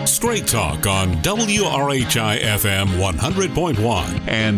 Straight Talk on WRHI FM 100.1 and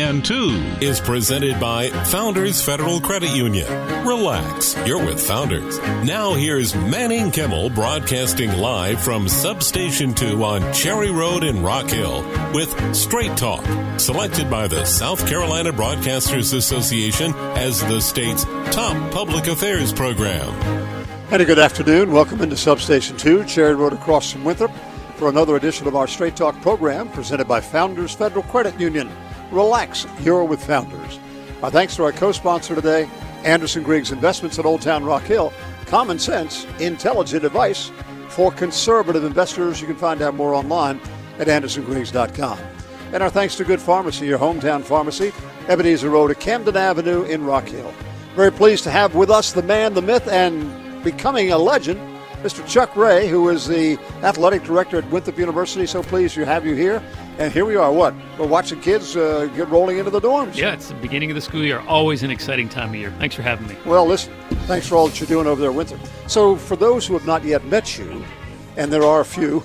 CN2 is presented by Founders Federal Credit Union. Relax, you're with Founders. Now here's Manning Kimmel broadcasting live from Substation 2 on Cherry Road in Rock Hill with Straight Talk, selected by the South Carolina Broadcasters Association as the state's top public affairs program. And a good afternoon. Welcome into Substation 2, Cherry Road across from Winthrop, for another edition of our Straight Talk program presented by Founders Federal Credit Union. Relax, you're with Founders. Our thanks to our co-sponsor today, Anderson Griggs Investments at Old Town Rock Hill. Common sense, intelligent advice for conservative investors. You can find out more online at andersongriggs.com. And our thanks to Good Pharmacy, your hometown pharmacy, Ebenezer Road at Camden Avenue in Rock Hill. Very pleased to have with us the man, the myth, and becoming a legend, Mr. Chuck Ray, who is the athletic director at Winthrop University. So pleased to have you here. And here we are, we're watching kids get rolling into the dorms. Yeah, it's the beginning of the school year. Always an exciting time of year. Thanks for having me. Well, listen, thanks for all that you're doing over there at Winthrop. So for those who have not yet met you, and there are a few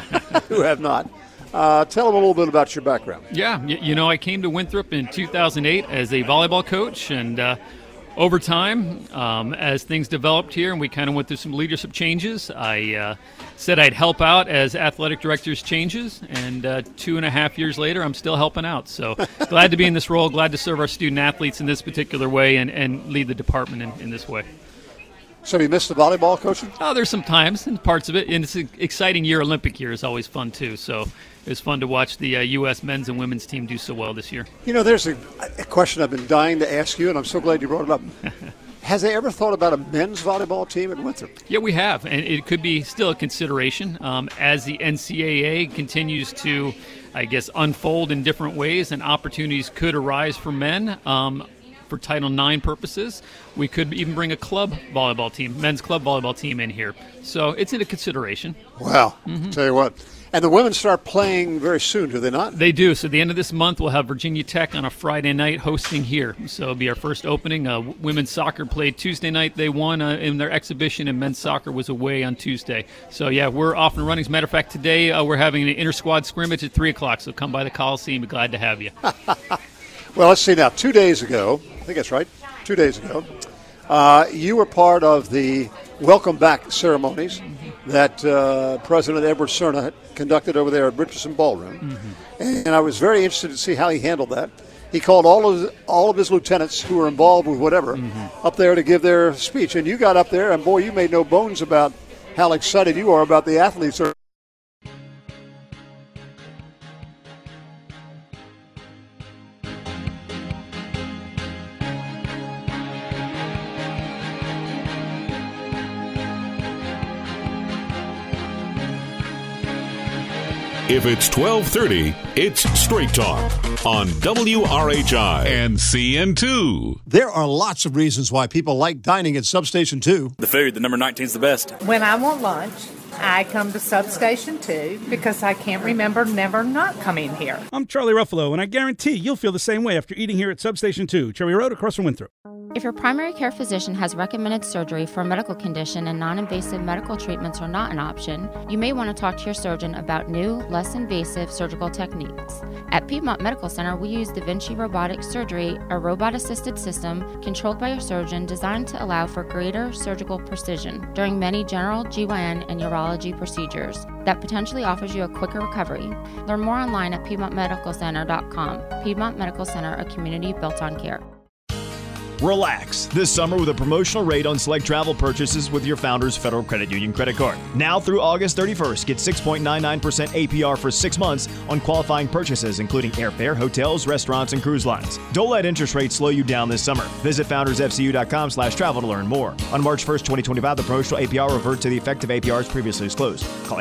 who have not, tell them a little bit about your background. Yeah, I came to Winthrop in 2008 as a volleyball coach, and over time, as things developed here and we kind of went through some leadership changes, I said I'd help out as athletic director's changes, and 2.5 years later, I'm still helping out. So glad to be in this role, glad to serve our student athletes in this particular way and lead the department in this way. So you missed the volleyball coaching? Oh, there's some times and parts of it, and it's an exciting year. Olympic year is always fun, too. So it was fun to watch the U.S. men's and women's team do so well this year. You know, there's a question I've been dying to ask you, and I'm so glad you brought it up. Has they ever thought about a men's volleyball team at Winthrop? Yeah, we have, and it could be still a consideration as the NCAA continues to, unfold in different ways, and opportunities could arise for men. For Title IX purposes, we could even bring a club volleyball team, men's club volleyball team in here. So it's in a consideration. Wow. Tell you what. And the women start playing very soon, do they not? They do. So at the end of this month, we'll have Virginia Tech on a Friday night hosting here. So it'll be our first opening. Women's soccer played Tuesday night. They won in their exhibition, and men's soccer was away on Tuesday. So, yeah, we're off and running. As a matter of fact, today we're having an inter-squad scrimmage at 3 o'clock. So come by the Coliseum. We're glad to have you. Well, let's see now. 2 days ago, I think that's right, 2 days ago, you were part of the welcome back ceremonies that President Edward Cerna conducted over there at Richardson Ballroom. And I was very interested to see how he handled that. He called all of his lieutenants who were involved with whatever up there to give their speech. And you got up there, and boy, you made no bones about how excited you are about the athletes. If it's 12:30, it's Straight Talk on WRHI and CN2. There are lots of reasons why people like dining at Substation 2. The food, the number 19 is the best. When I want lunch, I come to Substation 2 because I can't remember never not coming here. I'm Charlie Ruffalo, and I guarantee you'll feel the same way after eating here at Substation 2, Cherry Road across from Winthrop. If your primary care physician has recommended surgery for a medical condition and non-invasive medical treatments are not an option, you may want to talk to your surgeon about new, less invasive surgical techniques. At Piedmont Medical Center, we use Da Vinci Robotic Surgery, a robot-assisted system controlled by your surgeon designed to allow for greater surgical precision during many general, GYN, and urology procedures that potentially offers you a quicker recovery. Learn more online at PiedmontMedicalCenter.com. Piedmont Medical Center, a community built on care. Relax this summer with a promotional rate on select travel purchases with your Founders Federal Credit Union credit card. Now through August 31st, get 6.99% APR for 6 months on qualifying purchases, including airfare, hotels, restaurants, and cruise lines. Don't let interest rates slow you down this summer. Visit foundersfcu.com/travel to learn more. On March 1st, 2025, the promotional APR will revert to the effective APRs previously disclosed. Call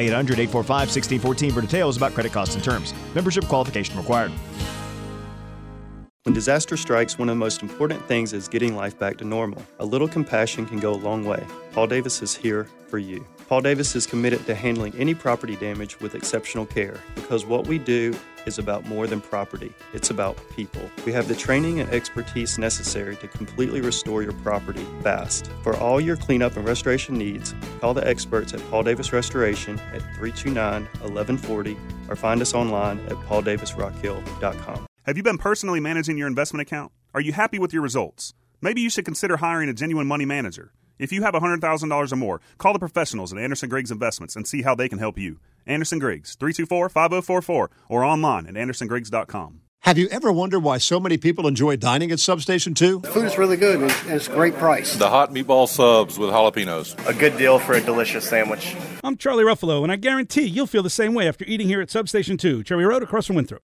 800-845-1614 for details about credit costs and terms. Membership qualification required. When disaster strikes, one of the most important things is getting life back to normal. A little compassion can go a long way. Paul Davis is here for you. Paul Davis is committed to handling any property damage with exceptional care because what we do is about more than property. It's about people. We have the training and expertise necessary to completely restore your property fast. For all your cleanup and restoration needs, call the experts at Paul Davis Restoration at 329-1140 or find us online at pauldavisrockhill.com. Have you been personally managing your investment account? Are you happy with your results? Maybe you should consider hiring a genuine money manager. If you have $100,000 or more, call the professionals at Anderson Griggs Investments and see how they can help you. Anderson Griggs, 324-5044, or online at andersongriggs.com. Have you ever wondered why so many people enjoy dining at Substation 2? The food is really good, and it's a great price. The hot meatball subs with jalapenos. A good deal for a delicious sandwich. I'm Charlie Ruffalo, and I guarantee you'll feel the same way after eating here at Substation 2, Cherry Road across from Winthrop.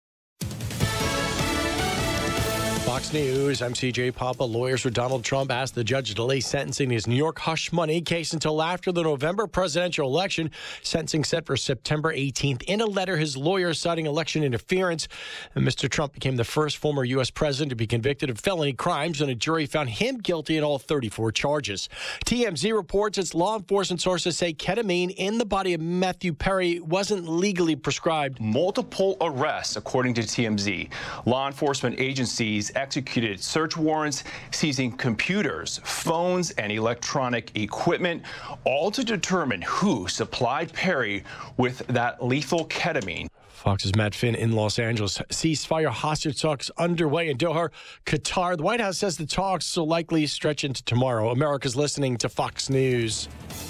Fox News, I'm CJ Papa. Lawyers for Donald Trump asked the judge to delay sentencing his New York hush money case until after the November presidential election. Sentencing set for September 18th. In a letter, his lawyers citing election interference. And Mr. Trump became the first former U.S. president to be convicted of felony crimes, and a jury found him guilty in all 34 charges. TMZ reports its law enforcement sources say ketamine in the body of Matthew Perry wasn't legally prescribed. Multiple arrests, according to TMZ. Law enforcement agencies executed search warrants seizing computers, phones, and electronic equipment, all to determine who supplied Perry with that lethal ketamine. Fox's Matt Finn in Los Angeles. Ceasefire hostage talks underway in Doha, Qatar. The White House says the talks will likely stretch into tomorrow. America's listening to Fox News.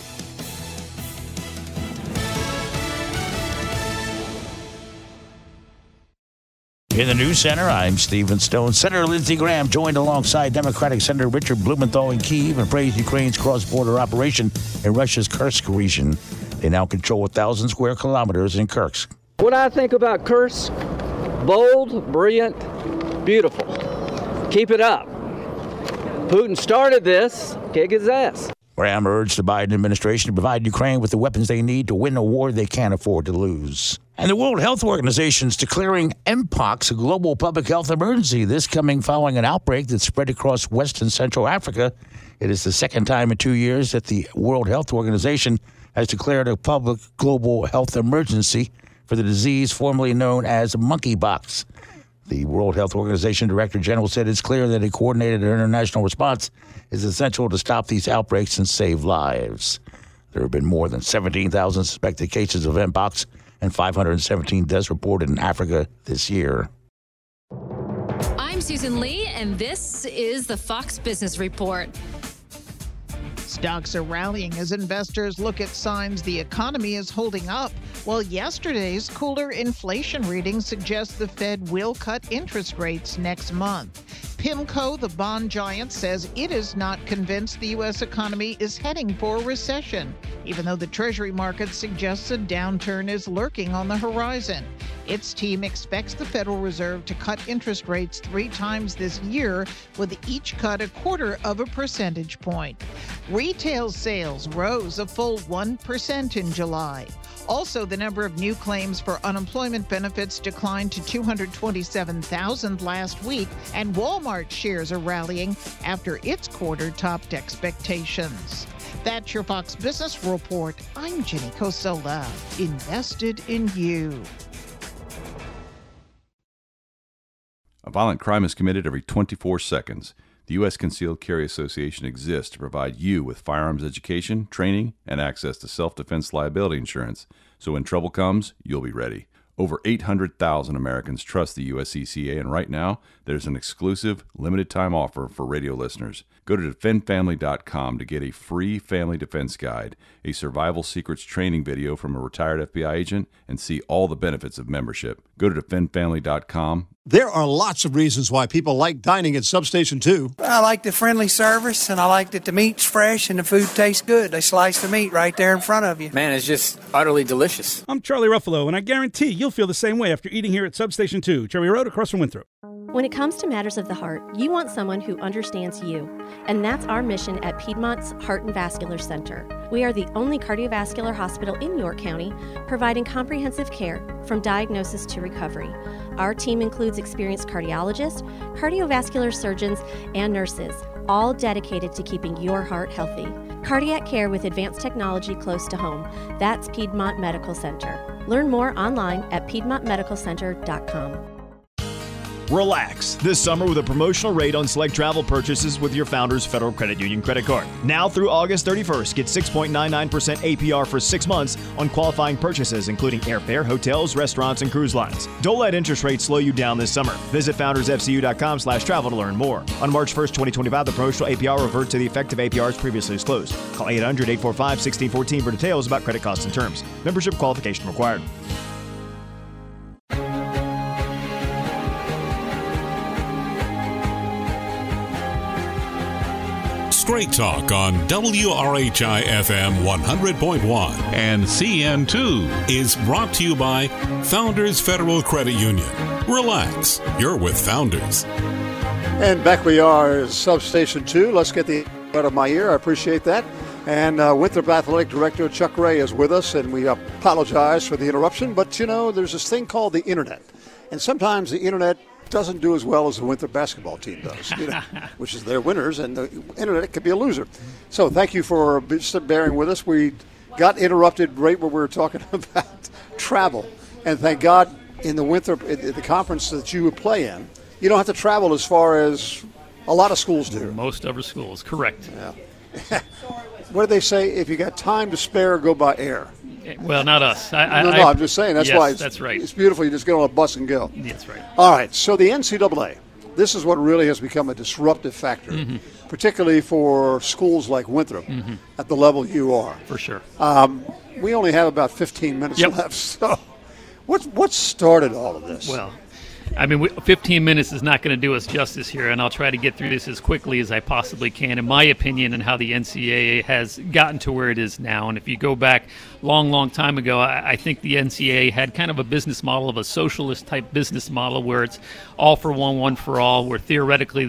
In the News Center, I'm Stephen Stone. Senator Lindsey Graham joined alongside Democratic Senator Richard Blumenthal in Kyiv and praised Ukraine's cross-border operation in Russia's Kursk region. They now control 1,000 square kilometers in Kursk. What I think about Kursk, bold, brilliant, beautiful. Keep it up. Putin started this, kick his ass. Graham urged the Biden administration to provide Ukraine with the weapons they need to win a war they can't afford to lose. And the World Health Organization is declaring Mpox a global public health emergency, this coming following an outbreak that spread across West and Central Africa. It is the second time in 2 years that the World Health Organization has declared a public global health emergency for the disease formerly known as monkeypox. The World Health Organization Director General said it's clear that a coordinated international response is essential to stop these outbreaks and save lives. There have been more than 17,000 suspected cases of Mpox and 517 deaths reported in Africa this year. I'm Susan Lee, and this is the Fox Business Report. Stocks are rallying as investors look at signs the economy is holding up, while yesterday's cooler inflation readings suggest the Fed will cut interest rates next month. PIMCO, the bond giant, says it is not convinced the U.S. economy is heading for a recession, even though the Treasury market suggests a downturn is lurking on the horizon. Its team expects the Federal Reserve to cut interest rates 3 times this year, with each cut 0.25 percentage point. Retail sales rose a full 1% in July. Also, the number of new claims for unemployment benefits declined to 227,000 last week, and Walmart shares are rallying after its quarter topped expectations. That's your Fox Business Report. I'm Jenny Cosola, invested in you. A violent crime is committed every 24 seconds. The U.S. Concealed Carry Association exists to provide you with firearms education, training, and access to self-defense liability insurance, so when trouble comes, you'll be ready. Over 800,000 Americans trust the USCCA, and right now, there's an exclusive, limited-time offer for radio listeners. Go to defendfamily.com to get a free family defense guide, a survival secrets training video from a retired FBI agent, and see all the benefits of membership. Go to defendfamily.com. There are lots of reasons why people like dining at Substation 2. I like the friendly service, and I like that the meat's fresh and the food tastes good. They slice the meat right there in front of you. Man, it's just utterly delicious. I'm Charlie Ruffalo, and I guarantee you'll feel the same way after eating here at Substation 2, Cherry Road across from Winthrop. When it comes to matters of the heart, you want someone who understands you. And that's our mission at Piedmont's Heart and Vascular Center. We are the only cardiovascular hospital in York County providing comprehensive care from diagnosis to recovery. Our team includes experienced cardiologists, cardiovascular surgeons, and nurses, all dedicated to keeping your heart healthy. Cardiac care with advanced technology close to home. That's Piedmont Medical Center. Learn more online at piedmontmedicalcenter.com. Relax this summer with a promotional rate on select travel purchases with your Founders Federal Credit Union credit card. Now through August 31st, get 6.99% APR for 6 months on qualifying purchases, including airfare, hotels, restaurants, and cruise lines. Don't let interest rates slow you down this summer. Visit foundersfcu.com/travel to learn more. On March 1st, 2025, the promotional APR will revert to the effective APRs previously disclosed. Call 800-845-1614 for details about credit costs and terms. Membership qualification required. Straight Talk on WRHI FM 100.1 and CN2 is brought to you by Founders Federal Credit Union. Relax, you're with Founders. And back we are, Substation 2. Let's get the out of my ear. I appreciate that. And Winthrop Athletic Director Chuck Ray is with us, and we apologize for the interruption. But, you know, there's this thing called the Internet. And sometimes the Internet doesn't do as well as the Winthrop basketball team does, you know, which is their winners, and the Internet could be a loser. So thank you for bearing with us. We got interrupted right where we were talking about travel. And thank God in the Winthrop, the conference that you would play in, you don't have to travel as far as a lot of schools do. Most other schools, correct. Yeah. What do they say? If you got time to spare, go by air. Well, not us. I'm just saying. That's why that's right. It's beautiful. You just get on a bus and go. That's right. All right. So the NCAA, this is what really has become a disruptive factor, particularly for schools like Winthrop at the level you are. For sure. We only have about 15 minutes left. So what started all of this? Well, I mean, 15 minutes is not going to do us justice here, and I'll try to get through this as quickly as I possibly can, in my opinion, and how the NCAA has gotten to where it is now. And if you go back long time ago, I think the NCAA had kind of a business model of a socialist-type business model where it's all for one for all, where theoretically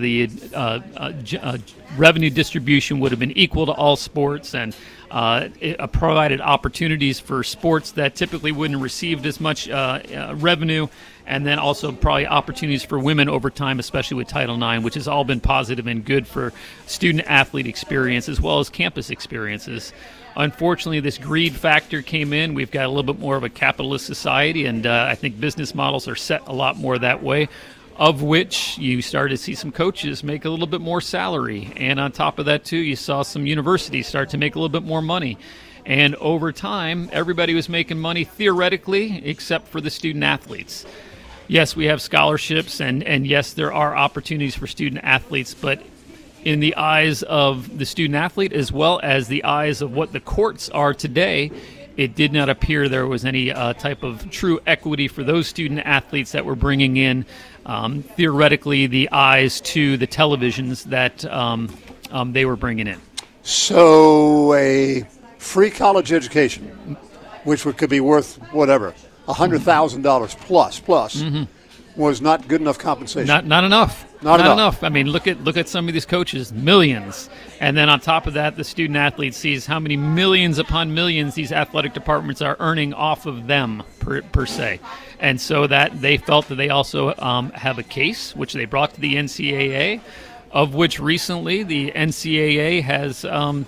the revenue distribution would have been equal to all sports, and it provided opportunities for sports that typically wouldn't have received as much revenue, and then also probably opportunities for women over time, especially with Title IX, which has all been positive and good for student-athlete experience as well as campus experiences. Unfortunately, this greed factor came in. We've got a little bit more of a capitalist society, and I think business models are set a lot more that way, of which you started to see some coaches make a little bit more salary. And on top of that, too, you saw some universities start to make a little bit more money. And over time, everybody was making money theoretically, except for the student athletes. Yes, we have scholarships, and yes, there are opportunities for student athletes, but in the eyes of the student athlete as well as the eyes of what the courts are today, it did not appear there was any type of true equity for those student athletes that were bringing in, theoretically, the eyes to the televisions that they were bringing in. So a free college education, which could be worth whatever, $100,000 plus, was not good enough compensation. Not enough. Not enough. I mean, look at some of these coaches, millions. And then on top of that, the student athlete sees how many millions upon millions these athletic departments are earning off of them per se. And so that they felt that they also have a case, which they brought to the NCAA, of which recently the NCAA has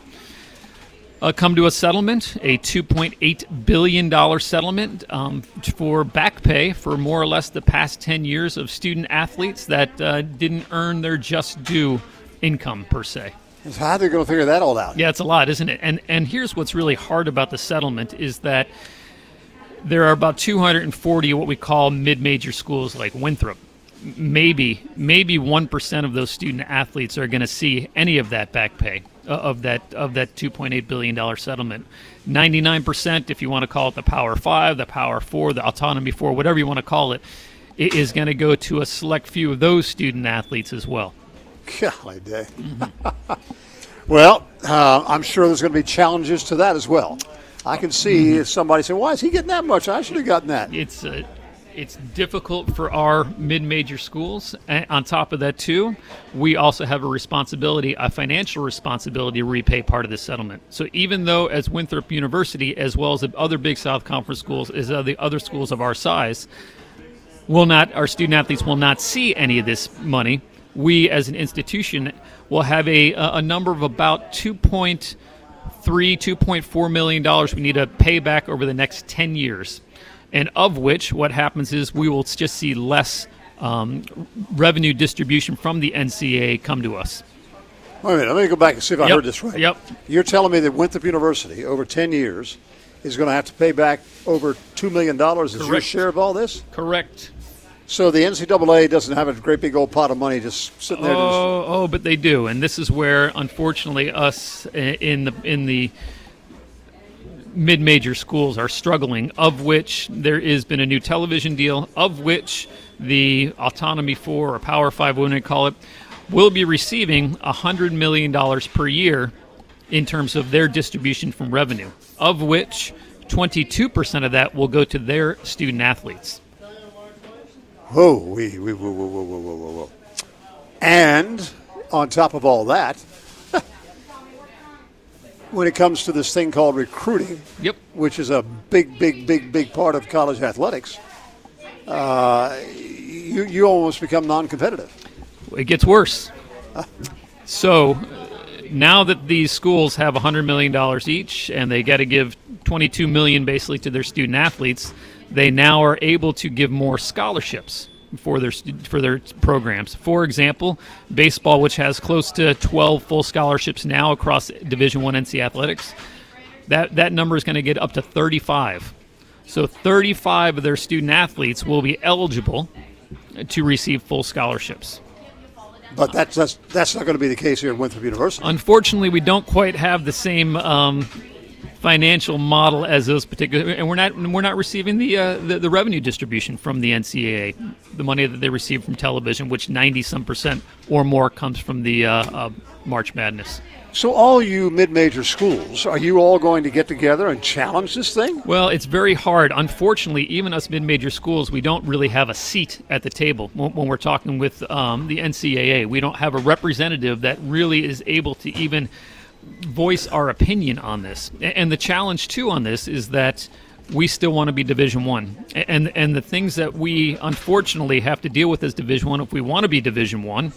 come to a settlement, a $2.8 billion settlement for back pay for more or less the past 10 years of student athletes that didn't earn their just due income, per se. So how are they going to figure that all out? Yeah, it's a lot, isn't it? And here's what's really hard about the settlement is that there are about 240 what we call mid-major schools like Winthrop. Maybe 1% of those student athletes are going to see any of that back pay. Of that $2.8 billion settlement. 99%, if you want to call it the Power 5, the Power 4, the Autonomy 4, whatever you want to call it, it is going to go to a select few of those student athletes as well. Golly day. Well, I'm sure there's going to be challenges to that as well. I can see somebody say, why is he getting that much? I should have gotten that. It's difficult for our mid-major schools. And on top of that, too, we also have a financial responsibility to repay part of the settlement. So even though as Winthrop University, as well as the other Big South Conference schools, as the other schools of our size, our student-athletes will not see any of this money, we as an institution will have a number of about $2.4 million we need to pay back over the next 10 years. And of which, what happens is we will just see less revenue distribution from the NCAA come to us. Wait a minute, let me go back and see if I heard this right. Yep. You're telling me that Winthrop University, over 10 years, is going to have to pay back over $2 million as your share of all this? Correct. So the NCAA doesn't have a great big old pot of money just sitting there. But they do. And this is where, unfortunately, us in the mid-major schools are struggling, of which there has been a new television deal, of which the Autonomy 4 or Power 5, what we call it, will be receiving $100 million per year in terms of their distribution from revenue, of which 22% of that will go to their student athletes. Whoa. And on top of all that, when it comes to this thing called recruiting, which is a big part of college athletics, you almost become non-competitive. It gets worse. So now that these schools have $100 million each and they got to give $22 million basically to their student athletes, they now are able to give more scholarships for their programs. For example, baseball, which has close to 12 full scholarships now across Division I NCAA athletics, that number is going to get up to 35. So 35 of their student athletes will be eligible to receive full scholarships. But that's not going to be the case here at Winthrop University. Unfortunately, we don't quite have the same financial model as those particular, and we're not receiving the revenue distribution from the NCAA, the money that they receive from television, which 90% or more comes from the March Madness. So all you mid-major schools, are you all going to get together and challenge this thing? Well, it's very hard. Unfortunately, even us mid-major schools, we don't really have a seat at the table when we're talking with the NCAA. We don't have a representative that really is able to even voice our opinion on this. And the challenge too on this is that we still want to be Division I, and the things that we unfortunately have to deal with as Division I, if we want to be Division I,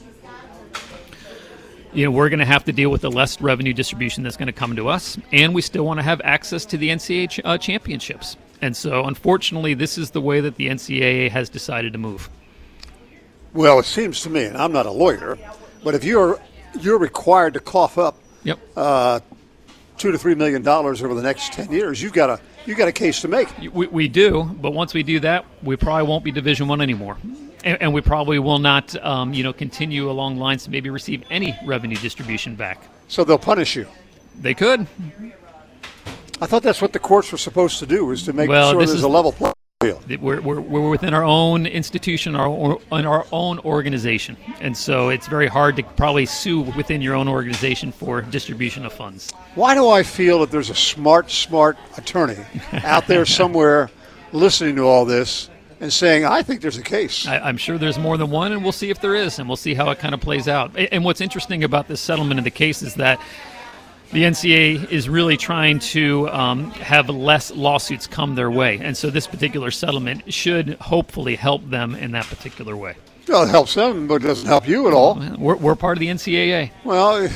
we're going to have to deal with the less revenue distribution that's going to come to us, and we still want to have access to the NCAA championships. And so unfortunately, this is the way that the NCAA has decided to move. Well, it seems to me, and I'm not a lawyer, but if you're required to cough up $2 to $3 million over the next 10 years, you've got a case to make. We do, but once we do that, we probably won't be Division I anymore, and we probably will not, continue along lines to maybe receive any revenue distribution back. So they'll punish you. They could. I thought that's what the courts were supposed to do, was to make sure there's a level playing field. We're within our own institution, our own organization, and so it's very hard to probably sue within your own organization for distribution of funds. Why do I feel that there's a smart attorney out there somewhere listening to all this and saying, I think there's a case? I'm sure there's more than one, and we'll see if there is, and we'll see how it kind of plays out. And what's interesting about this settlement of the case is that the NCAA is really trying to have less lawsuits come their way. And so this particular settlement should hopefully help them in that particular way. Well, it helps them, but it doesn't help you at all. We're part of the NCAA. Well,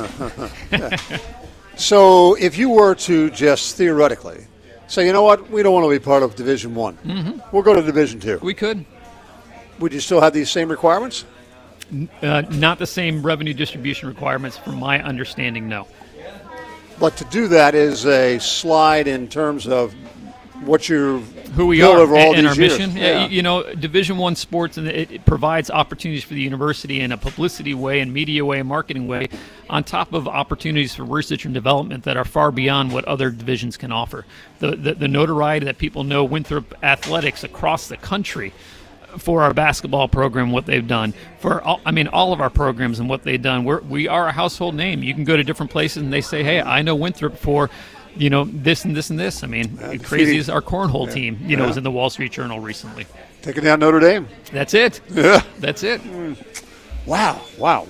so if you were to just theoretically say, you know what, we don't want to be part of Division I. We'll go to Division II. We could. Would you still have these same requirements? Not the same revenue distribution requirements, from my understanding, no. But to do that is a slide in terms of what you've who we built are over all and these our years. mission. Yeah. Division I sports, and it provides opportunities for the university in a publicity way, and media way, and marketing way, on top of opportunities for research and development that are far beyond what other divisions can offer. The notoriety that people know Winthrop athletics across the country for our basketball program, what they've done, for all of our programs and what they've done. We are a household name. You can go to different places and they say, hey, I know Winthrop for this and this and this. I mean, crazy as our cornhole team, was in the Wall Street Journal recently. Taking down Notre Dame. That's it. Yeah. That's it. Wow.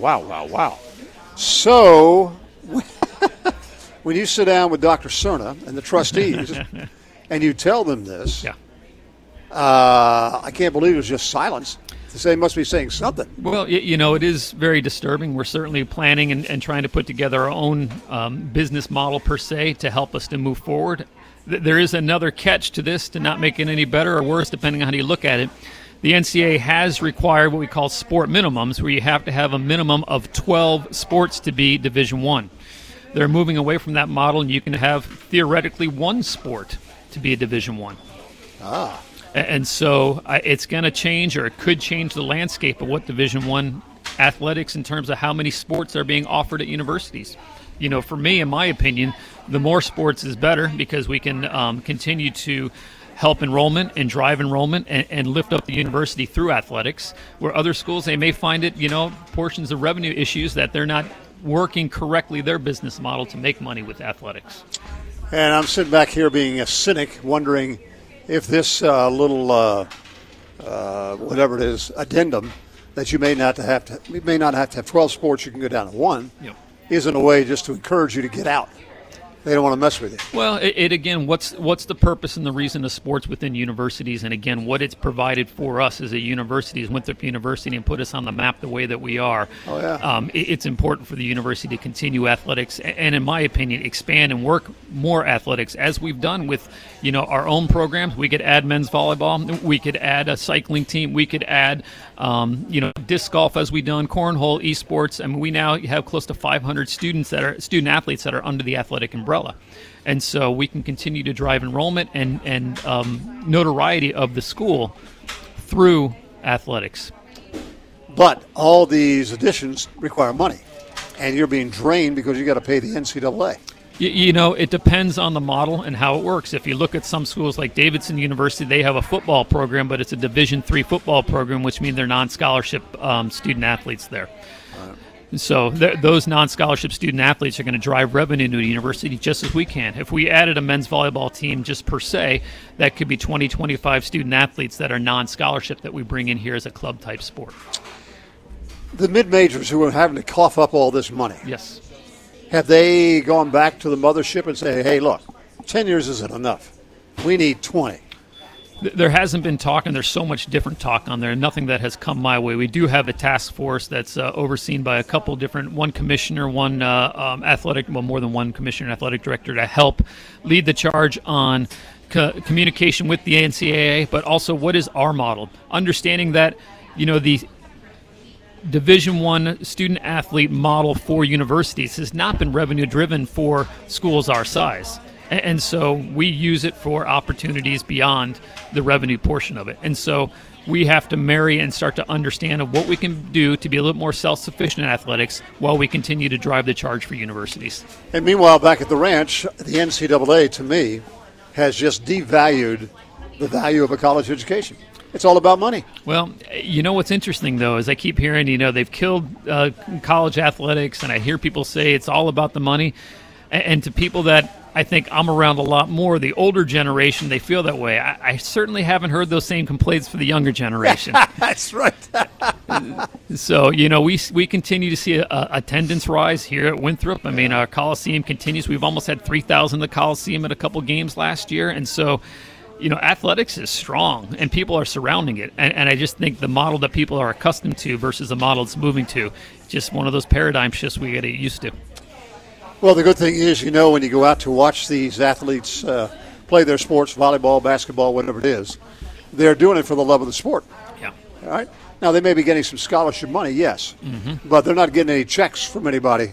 So, when you sit down with Dr. Cerna and the trustees and you tell them this, I can't believe it was just silence. They must be saying something. Well, it is very disturbing. We're certainly planning and trying to put together our own business model per se to help us to move forward. There is another catch to this, to not make it any better or worse, depending on how you look at it. The NCAA has required what we call sport minimums, where you have to have a minimum of 12 sports to be Division I. They're moving away from that model, and you can have theoretically one sport to be a Division I. And so it's going to change, or it could change the landscape of what Division I athletics in terms of how many sports are being offered at universities. For me, in my opinion, the more sports is better, because we can continue to help enrollment and drive enrollment and lift up the university through athletics, where other schools, they may find it, portions of revenue issues that they're not working correctly their business model to make money with athletics. And I'm sitting back here being a cynic, wondering if this little, whatever it is, addendum that you may not have to have 12 sports, you can go down to one, isn't a way just to encourage you to get out. They don't want to mess with you. Well, again, what's the purpose and the reason of sports within universities, and again, what it's provided for us as a university, as Winthrop University, and put us on the map the way that we are. Oh, yeah. It's important for the university to continue athletics, and in my opinion, expand and work more athletics, as we've done with, our own programs. We could add men's volleyball. We could add a cycling team. We could add, disc golf, as we've done, cornhole, esports. I mean, we now have close to 500 student athletes that are under the athletic umbrella. And so we can continue to drive enrollment and notoriety of the school through athletics. But all these additions require money, and you're being drained because you got to pay the NCAA. It depends on the model and how it works. If you look at some schools like Davidson University, they have a football program, but it's a Division III football program, which means they're non-scholarship student athletes there. So those non-scholarship student athletes are going to drive revenue to the university just as we can. If we added a men's volleyball team just per se, that could be 20, 25 student athletes that are non-scholarship that we bring in here as a club-type sport. The mid-majors who are having to cough up all this money. Yes. Have they gone back to the mothership and say, hey, look, 10 years isn't enough. We need 20. There hasn't been talk, and there's so much different talk on there. Nothing that has come my way. We do have a task force that's overseen by a couple different, one commissioner, one more than one commissioner, athletic director, to help lead the charge on communication with the NCAA, but also what is our model. Understanding that, the Division I student athlete model for universities has not been revenue driven for schools our size. And so we use it for opportunities beyond the revenue portion of it. And so we have to marry and start to understand what we can do to be a little more self-sufficient in athletics while we continue to drive the charge for universities. And meanwhile, back at the ranch, the NCAA, to me, has just devalued the value of a college education. It's all about money. Well, what's interesting, though, is I keep hearing, they've killed college athletics, and I hear people say it's all about the money. And to people that I think I'm around a lot more, the older generation, they feel that way. I certainly haven't heard those same complaints for the younger generation. That's right. So, we continue to see a attendance rise here at Winthrop. I mean, our Coliseum continues. We've almost had 3,000 at the Coliseum at a couple games last year. And so, athletics is strong, and people are surrounding it. And I just think the model that people are accustomed to versus the model it's moving to, just one of those paradigm shifts we got to get used to. Well, the good thing is, when you go out to watch these athletes play their sports, volleyball, basketball, whatever it is, they're doing it for the love of the sport. Yeah. All right? Now, they may be getting some scholarship money, yes, but they're not getting any checks from anybody.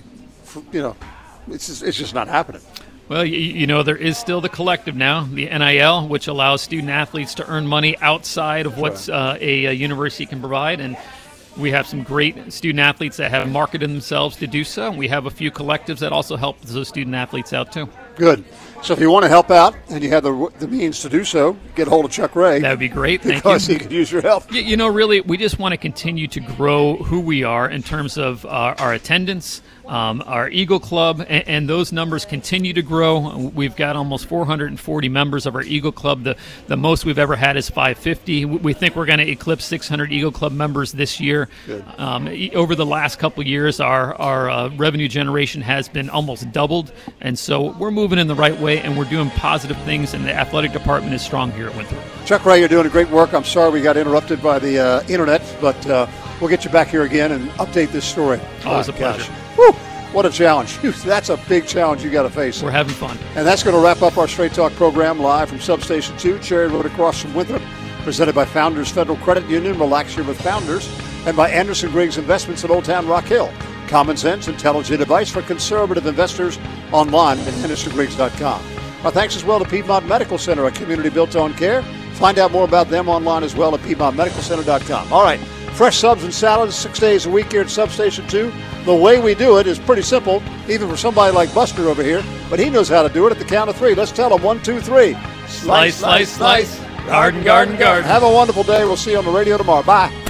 It's just not happening. Well, there is still the collective now, the NIL, which allows student athletes to earn money outside of what a university can provide. And we have some great student athletes that have marketed themselves to do so. We have a few collectives that also help those student athletes out, too. Good. So if you want to help out and you have the means to do so, get a hold of Chuck Ray. That would be great. Thank you. Because he could use your help. Really, we just want to continue to grow who we are in terms of our attendance, our Eagle Club, and those numbers continue to grow. We've got almost 440 members of our Eagle Club. The most we've ever had is 550. We think we're going to eclipse 600 Eagle Club members this year. Over the last couple of years, our revenue generation has been almost doubled, and so we're moving in the right way, and we're doing positive things, and the athletic department is strong here at Winthrop. Chuck Ray, you're doing great work. I'm sorry we got interrupted by the internet, but we'll get you back here again and update this story. Always a pleasure. Woo, what a challenge. That's a big challenge you got to face. We're having fun. And that's going to wrap up our Straight Talk program live from Substation 2, Cherry Road across from Winthrop, presented by Founders Federal Credit Union, Relax Here with Founders, and by Anderson Griggs Investments in Old Town Rock Hill. Common sense, intelligent advice for conservative investors online at AndersonGriggs.com. Our thanks as well to Piedmont Medical Center, a community built on care. Find out more about them online as well at PiedmontMedicalCenter.com. All right, fresh subs and salads 6 days a week here at Substation 2. The way we do it is pretty simple, even for somebody like Buster over here, but he knows how to do it at the count of three. Let's tell him 1, 2, 3. Slice, slice, slice. Garden, garden, garden. Have a wonderful day. We'll see you on the radio tomorrow. Bye.